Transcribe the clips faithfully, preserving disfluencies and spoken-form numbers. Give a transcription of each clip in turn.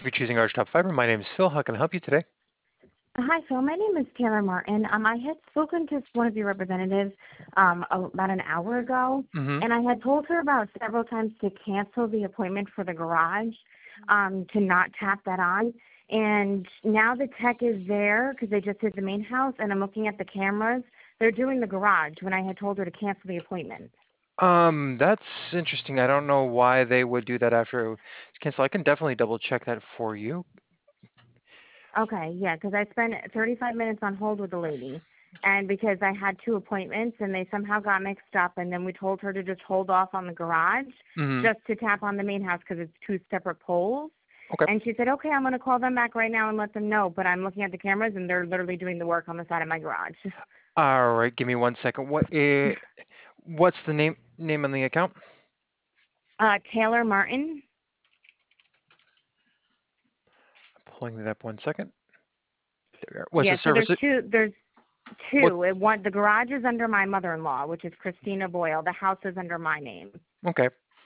For choosing Arch Top Fiber. My name is Phil. How can I help you today? Hi, Phil. My name is Taylor Martin. Um, I had spoken to one of your representatives um, about an hour ago, Mm-hmm. and I had told her about several times to cancel the appointment for the garage, um, to not tap that on. And now the tech is there because they just did the main house, and I'm looking at the cameras. They're doing the garage when I had told her to cancel the appointment. Um, that's interesting. I don't know why they would do that after it's canceled. I can definitely double check that for you. Okay, yeah, because I spent thirty-five minutes on hold with the lady, and because I had two appointments and they somehow got mixed up, and then we told her to just hold off on the garage Mm-hmm. just to tap on the main house because it's two separate poles. Okay. And she said, okay, I'm going to call them back right now and let them know, but I'm looking at the cameras and they're literally doing the work on the side of my garage. All right. Give me one second. What is, what's the name name on the account? Uh, Taylor Martin. Pulling it up one second. There we are. What's Yeah, the so service? there's two, there's What? two. It, one, the garage is under my mother-in-law, which is Christina Boyle. The house is under my name. Okay.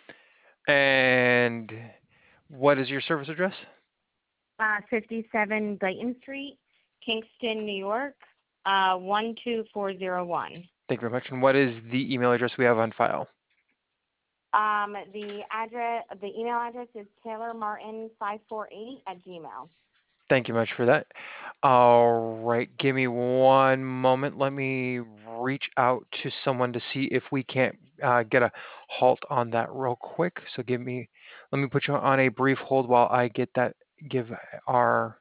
And what is your service address? Uh, fifty-seven Guyton Street, Kingston, New York, uh, one two four zero one. Thank you very much. And what is the email address we have on file? Um, the address, the email address is taylor martin five four eight at gmail. Thank you much for that. All right, give me one moment. Let me reach out to someone to see if we can't uh, get a halt on that real quick. So give me, let me put you on a brief hold while I get that, give our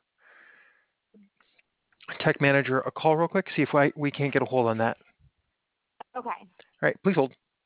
tech manager a call real quick, see if I, we can't get a hold on that. Okay. All right, please hold.